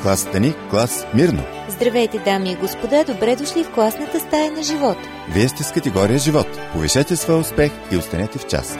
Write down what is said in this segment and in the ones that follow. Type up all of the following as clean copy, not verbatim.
класата ни клас Мирно. Здравейте, дами и господа, добре дошли в класната стая на живот. Вие сте с категория живот. Повишете своя успех и останете в час.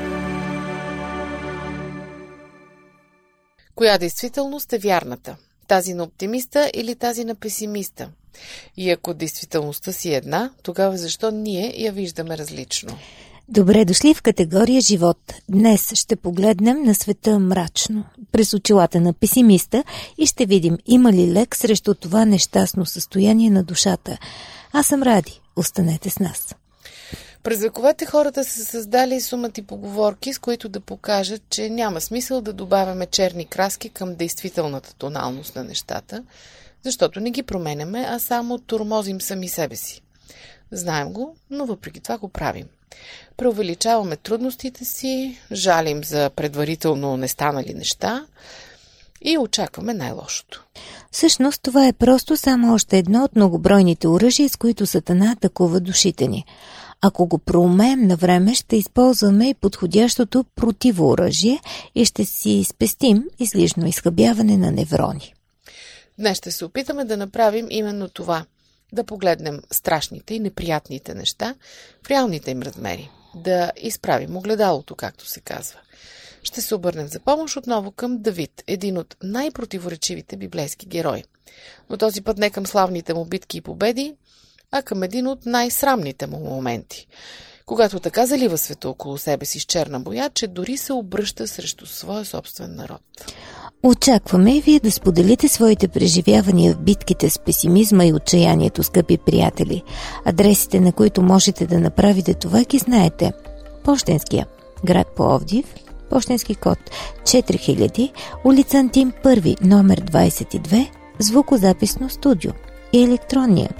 Коя действителност е вярната? Тази на оптимиста или тази на песимиста? И ако действителността си е една, тогава защо ние я виждаме различно? Добре дошли в категория живот. Днес ще погледнем на света мрачно, през очилата на песимиста и ще видим има ли лек срещу това нещастно състояние на душата. Аз съм Ради. Останете с нас. През вековете хората са създали сумати поговорки, с които да покажат, че няма смисъл да добавяме черни краски към действителната тоналност на нещата, защото не ги променяме, а само тормозим сами себе си. Знаем го, но въпреки това го правим. Преувеличаваме трудностите си, жалим за предварително не станали неща и очакваме най-лошото. Всъщност това е просто само още едно от многобройните оръжия, с които Сатана атакува душите ни. Ако го проумеем на време, ще използваме и подходящото противооръжие и ще си спестим излишно изхабяване на неврони. Днес ще се опитаме да направим именно това. Да погледнем страшните и неприятните неща в реалните им размери. Да изправим огледалото, както се казва. Ще се обърнем за помощ отново към Давид, един от най-противоречивите библейски герои. Но този път не към славните му битки и победи, а към един от най-срамните му моменти. Когато така залива света около себе си с черна боя, че дори се обръща срещу своя собствен народ. Очакваме и вие да споделите своите преживявания в битките с песимизма и отчаянието, скъпи приятели. Адресите, на които можете да направите това, ги знаете. Пощенския, град Пловдив, пощенски код 4000, улица Антим 1, номер 22, звукозаписно студио и електронния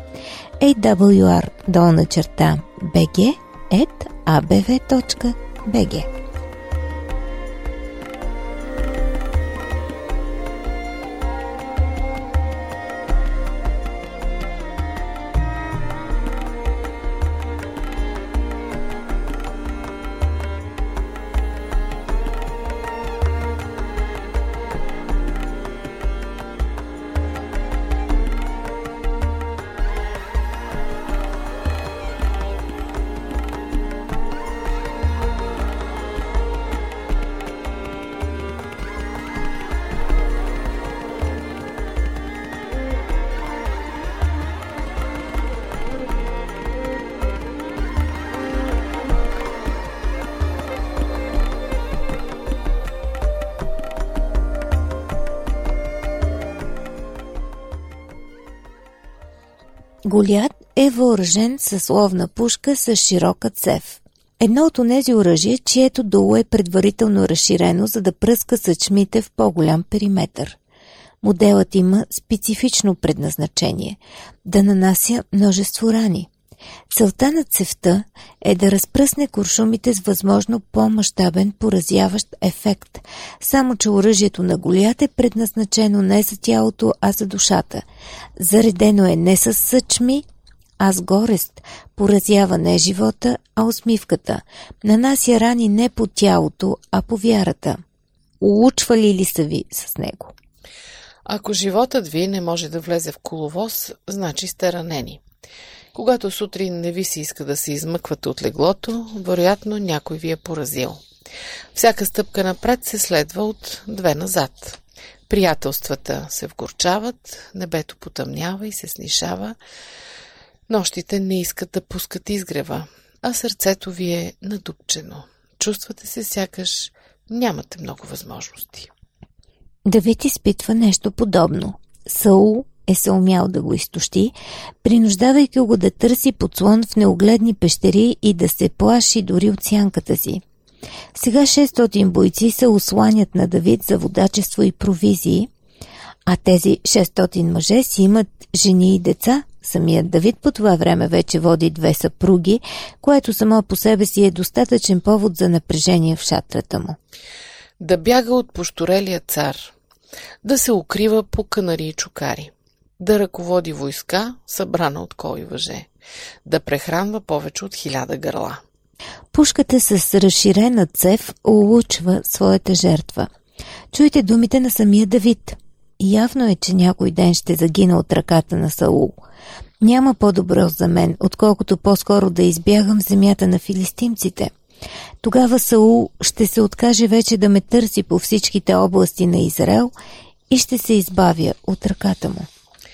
awr_bg@abv.bg. Голиат е въоръжен с ловна пушка с широка цев. Едно от онези оръжия, чието долу е предварително разширено, за да пръска съчмите в по-голям периметър. Моделът има специфично предназначение – да нанася множество рани. Целта на цевта е да разпръсне куршумите с възможно по-мащабен поразяващ ефект, само че оръжието на Голиат е предназначено не за тялото, а за душата. Заредено е не с съчми, а с горест, поразява не живота, а усмивката. Нанася рани не по тялото, а по вярата. Улучвали ли са ви с него? Ако животът ви не може да влезе в коловоз, значи сте ранени. Когато сутрин не ви се иска да се измъквате от леглото, вероятно някой ви е поразил. Всяка стъпка напред се следва от две назад. Приятелствата се вгорчават, небето потъмнява и се снишава, нощите не искат да пускат изгрева, а сърцето ви е надупчено. Чувствате се сякаш нямате много възможности. Давид изпитва нещо подобно. Саул е се умял да го изтощи, принуждавайки го да търси подслон в неогледни пещери и да се плаши дори от сянката си. Сега 600 бойци се осланят на Давид за водачество и провизии, а тези 600 мъже си имат жени и деца. Самият Давид по това време вече води 2 съпруги, което само по себе си е достатъчен повод за напрежение в шатрата му. Да бяга от пощорелия цар, да се укрива по канари и чукари, да ръководи войска, събрана от кол и въже, да прехранва повече от 1000 гърла. Пушката с разширена цев улучва своята жертва. Чуйте думите на самия Давид. явно е, че някой ден ще загина от ръката на Саул. Няма по-добро за мен, отколкото по-скоро да избягам в земята на филистимците. Тогава Саул ще се откаже вече да ме търси по всичките области на Израел и ще се избавя от ръката му.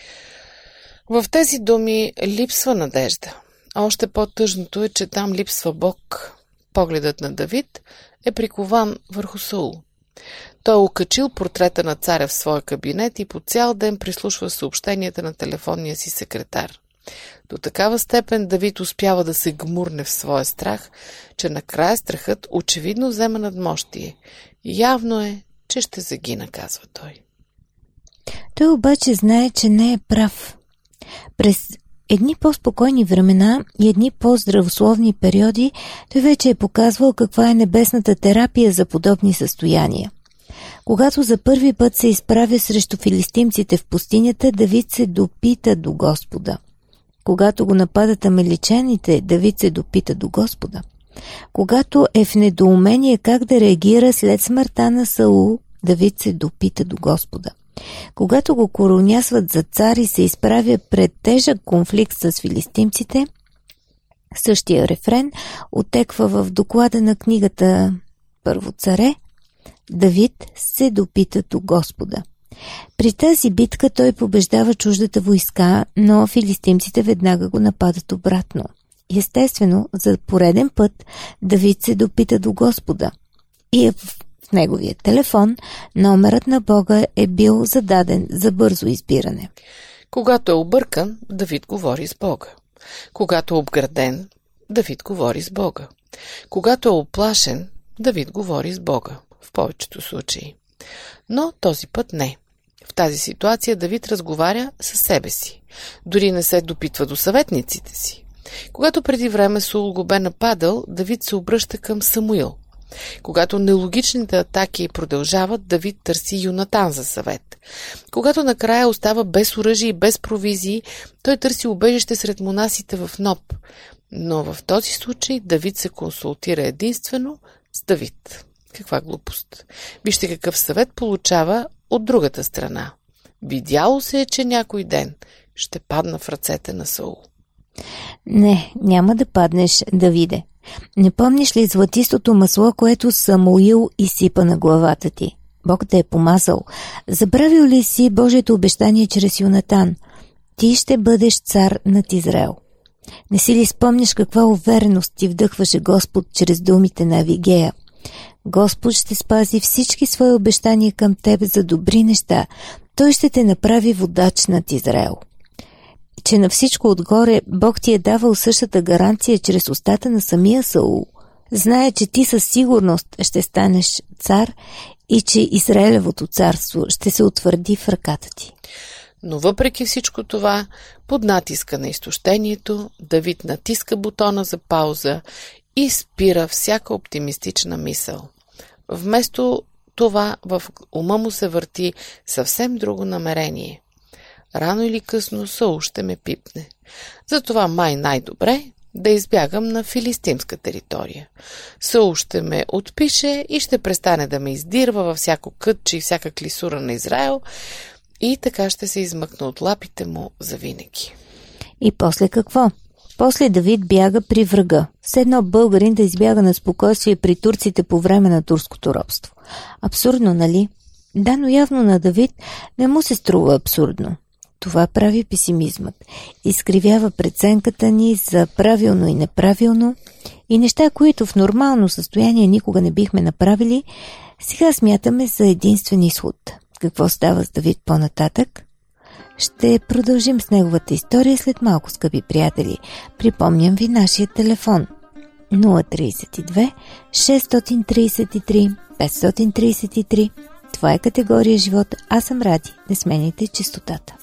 В тези думи липсва надежда. А още по-тъжното е, че там липсва Бог. Погледът на Давид е прикован върху Саул. Той е окачил портрета на царя в своя кабинет и по цял ден прислушва съобщенията на телефонния си секретар. До такава степен Давид успява да се гмурне в своя страх, че накрая страхът очевидно взема надмощие. Явно е, че ще загина, казва той. Той обаче знае, че не е прав. През едни по-спокойни времена и едни по-здравословни периоди той вече е показвал каква е небесната терапия за подобни състояния. Когато за първи път се изправя срещу филистимците в пустинята, Давид се допита до Господа. Когато го нападат амеличаните, Давид се допита до Господа. Когато е в недоумение как да реагира след смъртта на Саул, Давид се допита до Господа. Когато го коронясват за цар и се изправя пред тежък конфликт с филистимците, същия рефрен отеква в доклада на книгата Първо царе, Давид се допита до Господа. При тази битка той побеждава чуждата войска, но филистимците веднага го нападат обратно. Естествено, за пореден път Давид се допита до Господа. И в неговия телефон номерът на Бога е бил зададен за бързо избиране. Когато е объркан, Давид говори с Бога. Когато е обграден, Давид говори с Бога. Когато е оплашен, Давид говори с Бога. В повечето случаи. Но този път не. В тази ситуация Давид разговаря със себе си. Дори не се допитва до съветниците си. Когато преди време Саул го бе нападал, Давид се обръща към Самуил. Когато нелогичните атаки продължават, Давид търси Йонатан за съвет. Когато накрая остава без оръжие и без провизии, той търси убежище сред монасите в Ноб. Но в този случай Давид се консултира единствено с Давид. Каква глупост! Вижте какъв съвет получава от другата страна. Видяло се е, че някой ден ще падна в ръцете на Саул. Не, няма да паднеш, Давиде. Не помниш ли златистото масло, което Самуил изсипа на главата ти? Бог те е помазал. Забравил ли си Божието обещание чрез Йонатан? Ти ще бъдеш цар над Израел. Не си ли спомняш каква увереност ти вдъхваше Господ чрез думите на Авигея? Господ ще спази всички свои обещания към теб за добри неща. Той ще те направи водач над Израел. Че на всичко отгоре Бог ти е давал същата гаранция чрез устата на самия Саул. Знае, че ти със сигурност ще станеш цар и че Израелевото царство ще се утвърди в ръката ти. Но въпреки всичко това, под натиска на изтощението, Давид натиска бутона за пауза и спира всяка оптимистична мисъл. Вместо това в ума му се върти съвсем друго намерение. Рано или късно Саул ще ме пипне. Затова май най-добре да избягам на филистимска територия. Саул ще ме отпише и ще престане да ме издирва във всяко кътче и всяка клисура на Израел и така ще се измъкна от лапите му завинаги. И после какво? После Давид бяга при врага. С едно българин да избяга на спокойствие при турците по време на турското робство. Абсурдно, нали? Да, но явно на Давид не му се струва абсурдно. Това прави песимизмът. Изкривява преценката ни за правилно и неправилно и неща, които в нормално състояние никога не бихме направили, сега смятаме за единствен изход. Какво става с Давид по-нататък? Ще продължим с неговата история след малко, скъпи приятели. Припомням ви нашия телефон 032 633 533. Това е категория живот. Аз съм Ради. Не сменяйте честотата.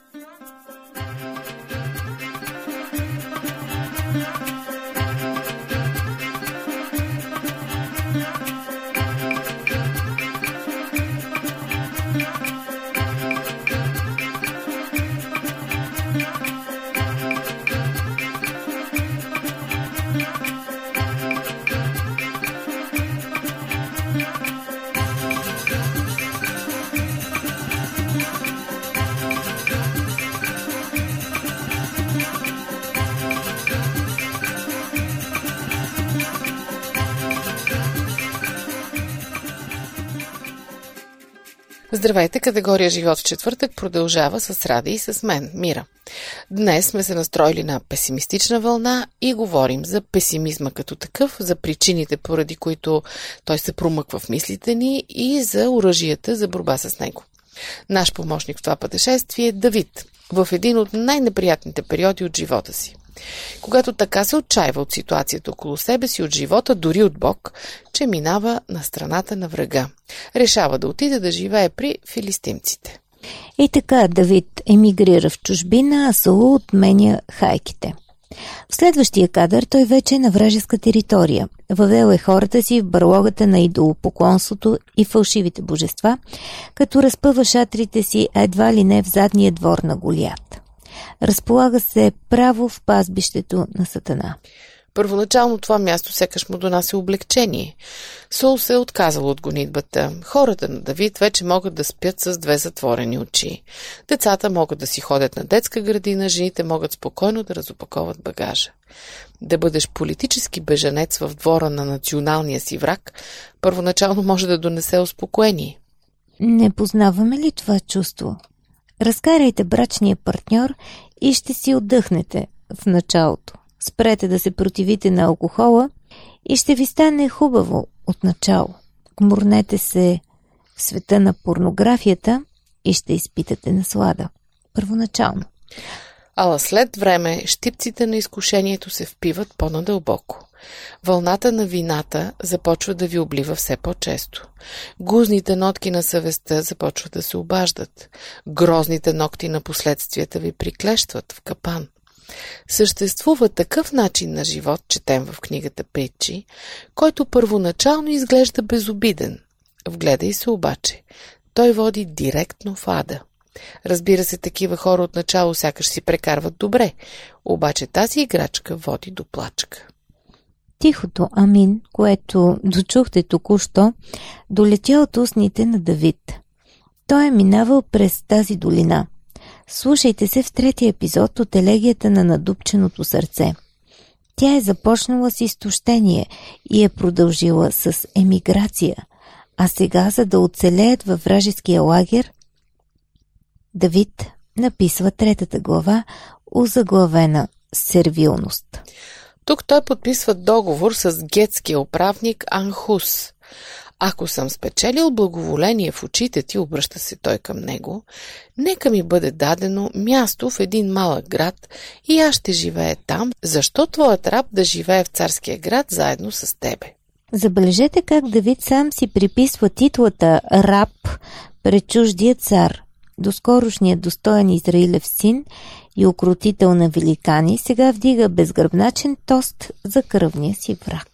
Здравейте, категория Живот в четвъртък продължава с Ради и с мен, Мира. Днес сме се настроили на песимистична вълна и говорим за песимизма като такъв, за причините, поради които той се промъква в мислите ни и за оръжията за борба с него. Наш помощник в това пътешествие е Давид, в един от най-неприятните периоди от живота си. Когато така се отчаива от ситуацията около себе си, от живота, дори от Бог, че минава на страната на врага. Решава да отиде да живее при филистимците. И така Давид емигрира в чужбина, а Саул отменя хайките. В следващия кадър той вече е на вражеска територия. Въвел е хората си в барлогата на идолопоклонството и фалшивите божества, като разпъва шатрите си едва ли не в задния двор на Голиат. Разполага се право в пазбището на Сатана. Първоначално това място сякаш му донася облегчение. Саул се е отказал от гонитбата. Хората на Давид вече могат да спят с две затворени очи. Децата могат да си ходят на детска градина, жените могат спокойно да разопаковат багажа. Да бъдеш политически бежанец в двора на националния си враг, първоначално може да донесе успокоение. Не познаваме ли това чувство? Разкарайте брачния партньор и ще си отдъхнете в началото. Спрете да се противите на алкохола и ще ви стане хубаво от начало. Гмурнете се в света на порнографията и ще изпитате наслада. Първоначално. Ала след време щипците на изкушението се впиват по-надълбоко. Вълната на вината започва да ви облива все по-често. Гузните нотки на съвестта започват да се обаждат. Грозните ногти на последствията ви приклещват в капан. Съществува такъв начин на живот, четем в книгата Притчи, който първоначално изглежда безобиден. Вгледай се обаче. Той води директно в ада. Разбира се, такива хора отначало сякаш си прекарват добре, обаче тази играчка води до плачка. Тихото амин, което дочухте току-що, долетя от устните на Давид. Той е минавал през тази долина. Слушайте се в третия епизод от елегията на надупченото сърце. Тя е започнала с изтощение и е продължила с емиграция, а сега, за да оцелеят във вражеския лагер, Давид написва третата глава, озаглавена сервилност. Тук той подписва договор с гетския управник Анхус. Ако съм спечелил благоволение в очите ти, обръща се той към него, нека ми бъде дадено място в един малък град и аз ще живея там, защо твоят раб да живее в царския град заедно с тебе. Забележете как Давид сам си приписва титлата раб пред чуждия цар. Доскорошният достоен Израилев син и укротител на великани сега вдига безгръбначен тост за кръвния си враг.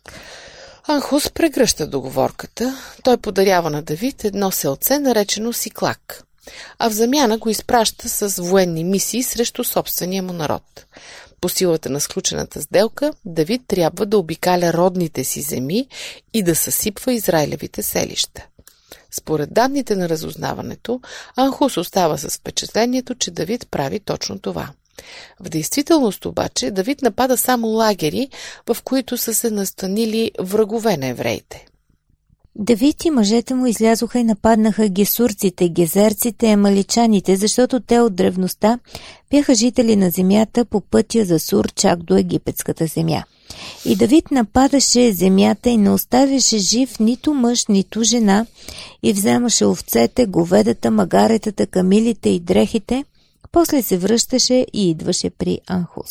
Анхус прегръща договорката. Той подарява на Давид едно селце, наречено Сиклак, а в замяна го изпраща с военни мисии срещу собствения му народ. По силата на сключената сделка, Давид трябва да обикаля родните си земи и да съсипва израилевите селища. Според данните на разузнаването, Анхус остава с впечатлението, че Давид прави точно това. В действителност обаче Давид напада само лагери, в които са се настанили врагове на евреите. Давид и мъжете му излязоха и нападнаха гесурците, гезерците, амаличаните, защото те от древността бяха жители на земята по пътя за Сур чак до египетската земя. И Давид нападаше земята и не оставяше жив нито мъж, нито жена и вземаше овцете, говедата, магаретата, камилите и дрехите, после се връщаше и идваше при Анхус.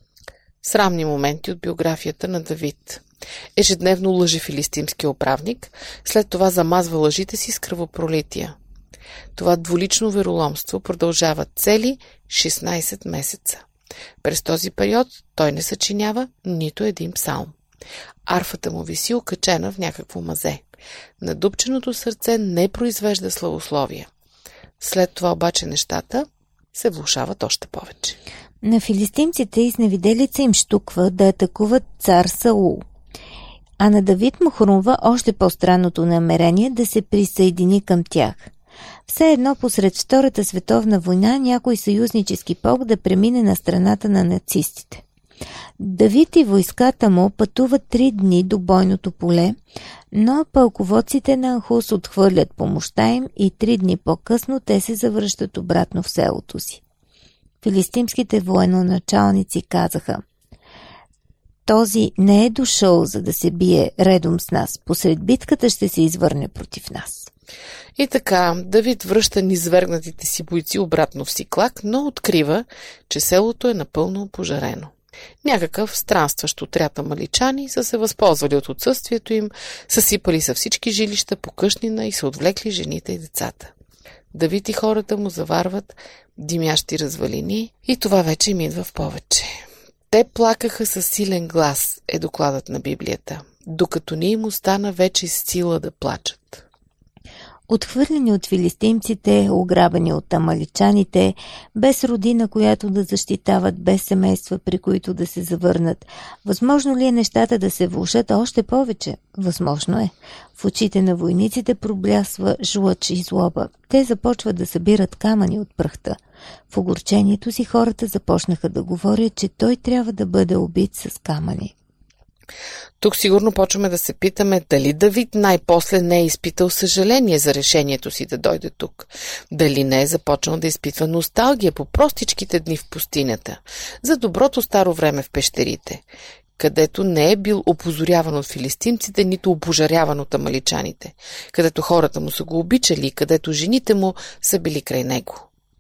Срамни моменти от биографията на Давид. Ежедневно лъже филистимския управник, след това замазва лъжите си с кръвопролития. Това двулично вероломство продължава цели 16 месеца. През този период той не съчинява нито един псалм. Арфата му виси окачена в някакво мазе. Надупченото сърце не произвежда славословия. След това обаче нещата се влошават още повече. На филистимците изневиделица им щуква да атакуват цар Саул. А на Давид му хрумва още по-странното намерение да се присъедини към тях. Все едно посред Втората световна война някой съюзнически полк да премине на страната на нацистите. Давид и войската му пътуват 3 дни до бойното поле, но пълководците на Анхус отхвърлят помощта им и 3 дни по-късно те се завръщат обратно в селото си. Филистимските военачалници казаха: този не е дошъл, за да се бие редом с нас. Посред битката ще се извърне против нас. И така, Давид връща низвергнатите си бойци обратно в Сиклаг, но открива, че селото е напълно опожарено. Някакъв странстващ отряд амаличани са се възползвали от отсъствието им, съсипали са всички жилища по къщнина и са отвлекли жените и децата. Давид и хората му заварват димящи развалини и това вече им идва в повече. Те плакаха със силен глас, е докладът на Библията, докато не им остана вече сила да плачат. Отхвърлени от филистимците, ограбени от амаличаните, без родина, която да защитават, без семейства, при които да се завърнат. Възможно ли е нещата да се влошат още повече? Възможно е. В очите на войниците проблясва жлъч и злоба. Те започват да събират камъни от пръхта. В огорчението си хората започнаха да говорят, че той трябва да бъде убит с камъни. Тук сигурно почваме да се питаме дали Давид най-после не е изпитал съжаление за решението си да дойде тук. Дали не е започнал да изпитва носталгия по простичките дни в пустинята, за доброто старо време в пещерите, където не е бил опозоряван от филистимците, нито опожаряван от амаличаните, където хората му са го обичали и където жените му са били край него.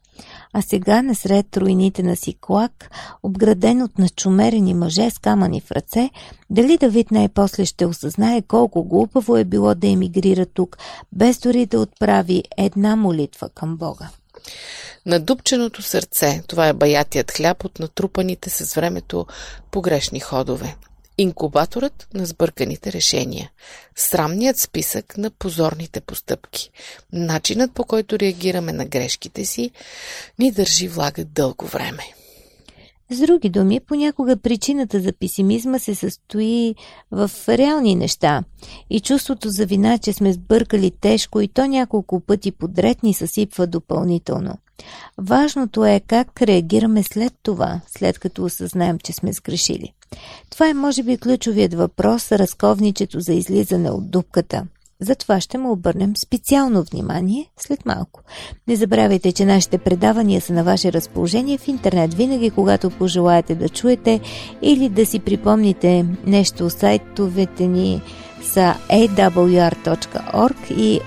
А сега насред руините на Сиклаг, обграден от начумерени мъже с камъни в ръце, дали Давид най-после ще осъзнае колко глупаво е било да емигрира тук, без дори да отправи една молитва към Бога. Надупченото сърце, това е баятият хляб от натрупаните с времето погрешни ходове. Инкубаторът на сбърканите решения. Срамният списък на позорните постъпки. Начинът, по който реагираме на грешките си, ни държи влага дълго време. С други думи, понякога причината за песимизма се състои в реални неща и чувството за вина, че сме сбъркали тежко и то няколко пъти подред ни съсипва допълнително. Важното е как реагираме след това, след като осъзнаем, че сме сгрешили. Това е може би ключовият въпрос, разковничето за излизане от дупката. Затова ще му обърнем специално внимание след малко. Не забравяйте, че нашите предавания са на ваше разположение в интернет винаги, когато пожелаете да чуете или да си припомните нещо. Сайтовете ни са awr.org и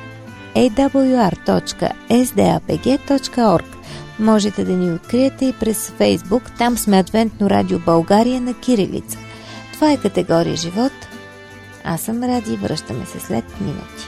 awr.sdapg.org. Можете да ни откриете и през Фейсбук. Там сме Адвентно радио България на кирилица. Това е категория живот. Аз съм Ради, връщаме се след минути.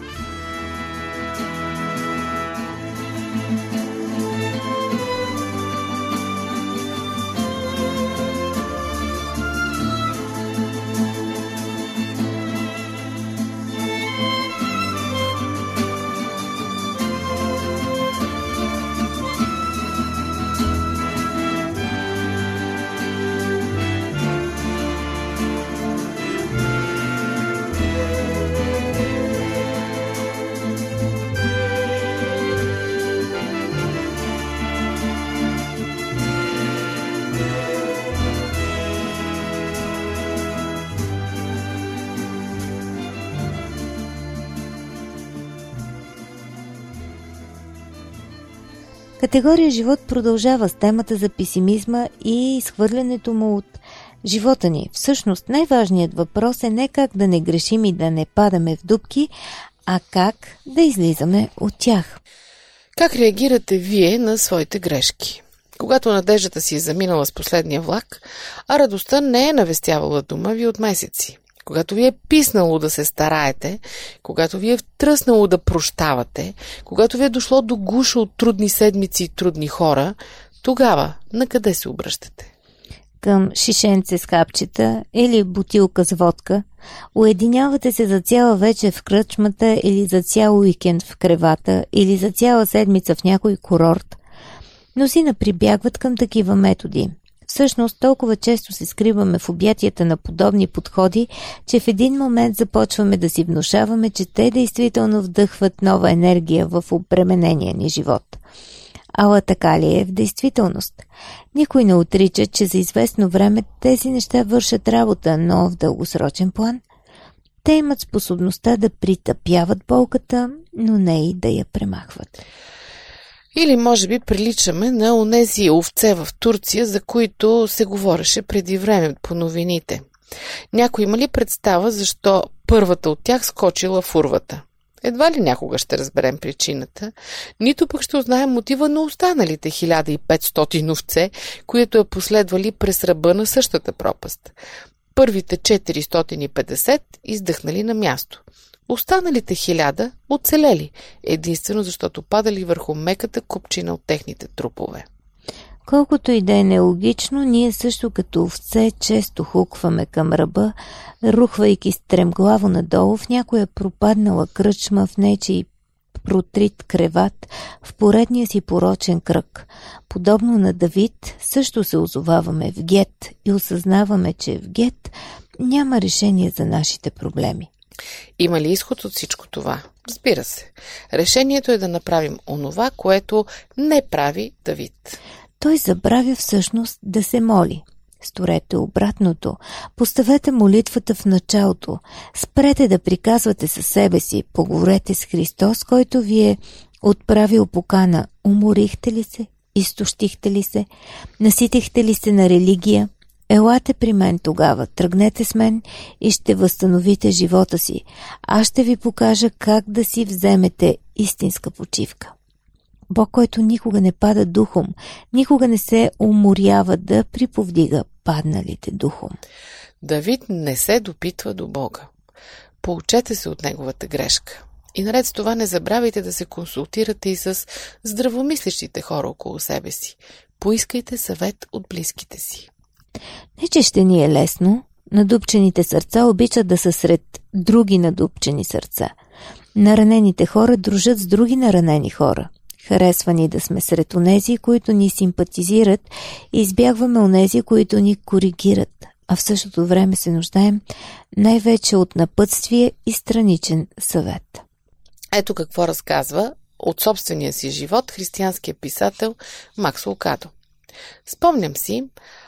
Категория живот продължава с темата за песимизма и изхвърлянето му от живота ни. Всъщност най-важният въпрос е не как да не грешим и да не падаме в дупки, а как да излизаме от тях. Как реагирате вие на своите грешки? Когато надеждата си е заминала с последния влак, а радостта не е навестявала дома ви от месеци. Когато ви е писнало да се стараете, когато ви е втръснало да прощавате, когато ви е дошло до гуша от трудни седмици и трудни хора, тогава на къде се обръщате? Към шишенце с хапчета или бутилка с водка? Уединявате се за цяла вечер в кръчмата или за цял уикенд в кревата или за цяла седмица в някой курорт? Мнозина прибягват към такива методи. Всъщност толкова често се скриваме в обятията на подобни подходи, че в един момент започваме да си внушаваме, че те действително вдъхват нова енергия в обременения ни живот. Ала така ли е в действителност? Никой не отрича, че за известно време тези неща вършат работа, но в дългосрочен план те имат способността да притъпяват болката, но не и да я премахват. Или може би приличаме на онези овце в Турция, за които се говореше преди време по новините. Някой има ли представа защо първата от тях скочила в урвата? Едва ли някога ще разберем причината, нито пък ще узнаем мотива на останалите 1500 овце, които я последвали през ръба на същата пропаст. Първите 450 издъхнали на място. Останалите 1000 оцелели, единствено защото падали върху меката купчина от техните трупове. Колкото и да е нелогично, ние също като овце често хукваме към ръба, рухвайки стремглаво надолу в някоя пропаднала кръчма, в нечий протрит креват, в поредния си порочен кръг. Подобно на Давид, също се озоваваме в Гет и осъзнаваме, че в Гет няма решение за нашите проблеми. Има ли изход от всичко това? Разбира се. Решението е да направим онова, което не прави Давид. Той забравя всъщност да се моли. Сторете обратното. Поставете молитвата в началото. Спрете да приказвате със себе си. Поговорете с Христос, който ви е отправил покана. Уморихте ли се? Изтощихте ли се? Наситихте ли се на религия? Елате при мен тогава, тръгнете с мен и ще възстановите живота си. Аз ще ви покажа как да си вземете истинска почивка. Бог, който никога не пада духом, никога не се уморява да приповдига падналите духом. Давид не се допитва до Бога. Поучете се от неговата грешка. И наред с това не забравяйте да се консултирате и с здравомислещите хора около себе си. Поискайте съвет от близките си. Не, че ще ни е лесно. Надупчените сърца обичат да са сред други надупчени сърца. Наранените хора дружат с други наранени хора. Харесва ни да сме сред онези, които ни симпатизират, и избягваме онези, които ни коригират, а в същото време се нуждаем най-вече от напътствие и страничен съвет. Ето какво разказва от собствения си живот християнският писател Макс Лукадо. Спомням си,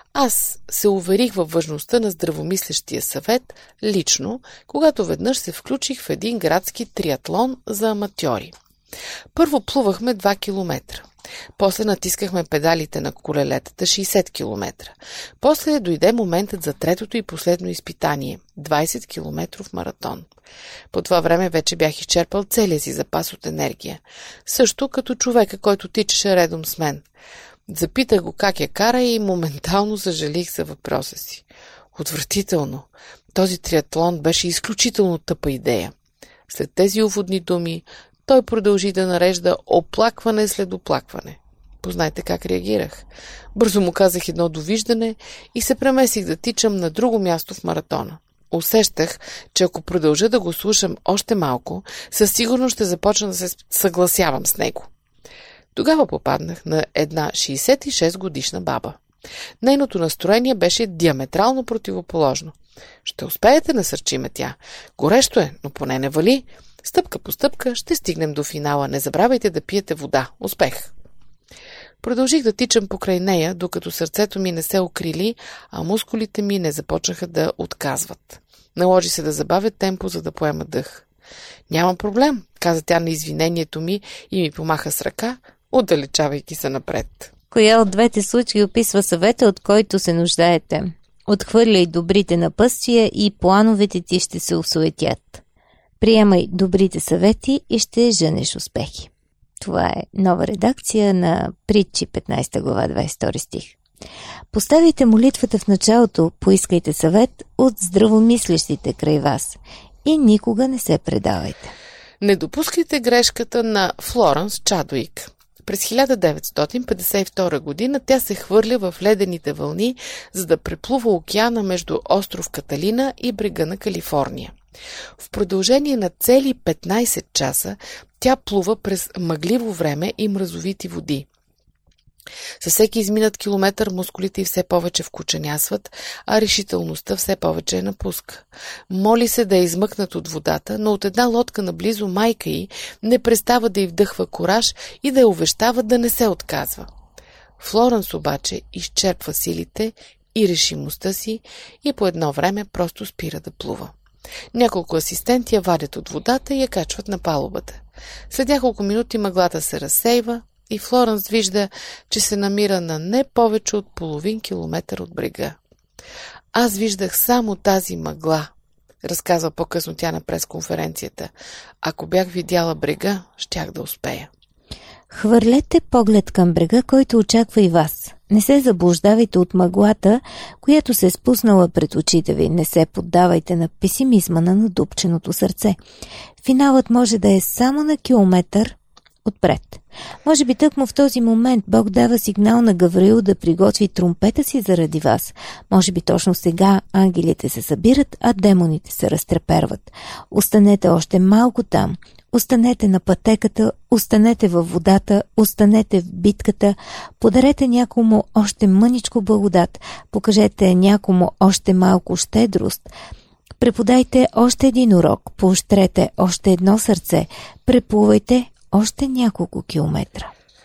аз се уверих във важността на здравомислещия съвет лично, когато веднъж се включих в един градски триатлон за аматьори. Първо плувахме 2 километра. После натискахме педалите на колелетата 60 км. После дойде моментът за третото и последно изпитание – 20 километров маратон. По това време вече бях изчерпал целия си запас от енергия. Също като човека, който тичаше редом с мен. Запитах го как я кара и моментално съжалих за въпроса си. Отвратително. Този триатлон беше изключително тъпа идея. След тези уводни думи той продължи да нарежда оплакване след оплакване. Познайте как реагирах. Бързо му казах едно довиждане и се преместих да тичам на друго място в маратона. Усещах, че ако продължа да го слушам още малко, със сигурност ще започна да се съгласявам с него. Тогава попаднах на една 66 годишна баба. Нейното настроение беше диаметрално противоположно. Ще успеете, насърчи ме тя. Горещо е, но поне не вали. Стъпка по стъпка ще стигнем до финала. Не забравяйте да пиете вода. Успех! Продължих да тичам покрай нея, докато сърцето ми не се окрили, а мускулите ми не започнаха да отказват. Наложи се да забавя темпо, за да поема дъх. Нямам проблем, каза тя на извинението ми и ми помаха с ръка, отдалечавайки се напред. Коя от двете случаи описва съвета, от който се нуждаете? Отхвърляй добрите напътствия и плановете ти ще се осуетят. Приемай добрите съвети и ще женеш успехи. Това е нова редакция на Притчи 15 глава 22 стих. Поставите молитвата в началото, поискайте съвет от здравомислещите край вас и никога не се предавайте. Не допускайте грешката на Флоренс Чадуик. През 1952 година тя се хвърля в ледените вълни, за да преплува океана между остров Каталина и брега на Калифорния. В продължение на цели 15 часа тя плува през мъгливо време и мразовити води. Със всеки изминат километър мускулите й все повече вкученясват, а решителността все повече я напуска. Моли се да е измъкнат от водата, но от една лодка наблизо майка й не престава да й вдъхва кураж и да я увещава да не се отказва. Флоренс обаче изчерпва силите и решимостта си и по едно време просто спира да плува. Няколко асистенти я вадят от водата и я качват на палубата. След няколко минути мъглата се разсейва и Флоренс вижда, че се намира на не повече от половин километър от брега. Аз виждах само тази мъгла, разказва по-късно тя на пресконференцията. Ако бях видяла брега, щях да успея. Хвърлете поглед към брега, който очаква и вас. Не се заблуждавайте от мъглата, която се е спуснала пред очите ви. Не се поддавайте на песимизма на надупченото сърце. Финалът може да е само на километър отпред. Може би тъкмо в този момент Бог дава сигнал на Гавриил да приготви тромпета си заради вас. Може би точно сега ангелите се събират, а демоните се разтреперват. Останете още малко там. Останете на пътеката, останете във водата, останете в битката, подарете някому още мъничко благодат, покажете някому още малко щедрост, преподайте още един урок, поощрете още едно сърце, преплувайте още няколко километра.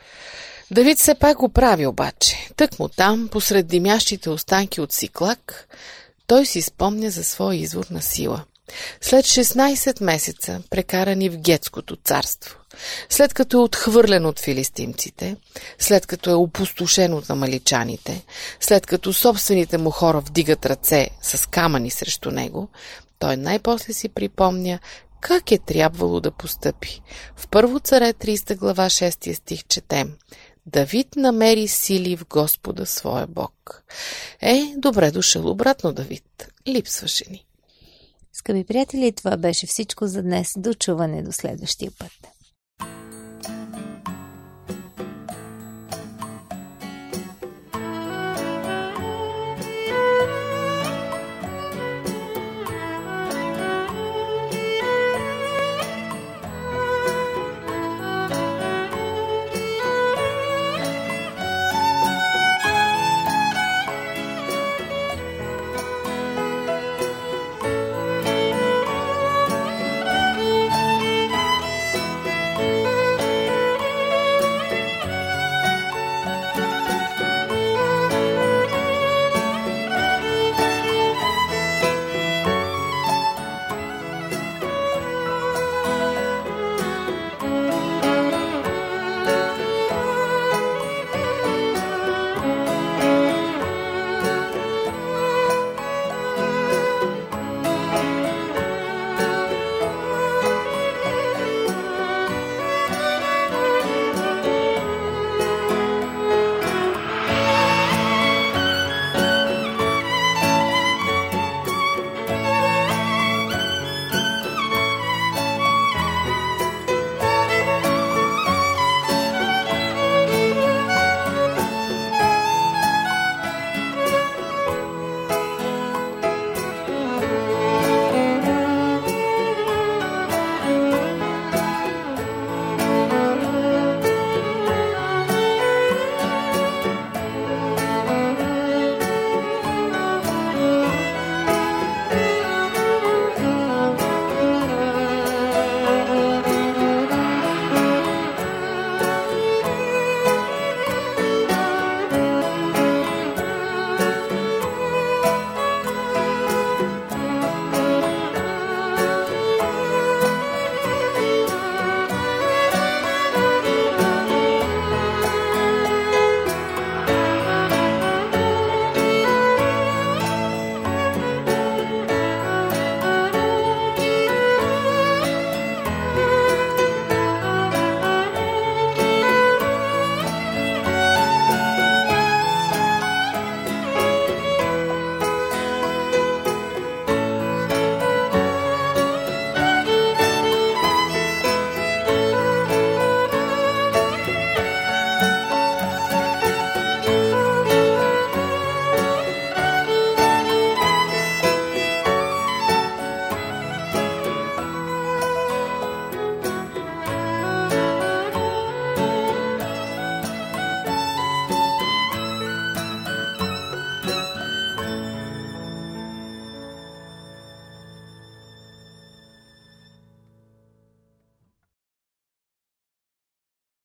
Давид все пак го прави обаче. Тъкмо там, посред димящите останки от Сиклак, той си спомня за своя извор на сила. След 16 месеца, прекарани в Гетското царство, след като е отхвърлен от филистимците, след като е опустошен от амаличаните, след като собствените му хора вдигат ръце с камъни срещу него, той най-после си припомня как е трябвало да постъпи. В Първо царе 30 глава 6 стих четем: Давид намери сили в Господа своя Бог. Добре дошъл обратно, Давид. Липсваше ни. Скъпи приятели, това беше всичко за днес. До чуване до следващия път.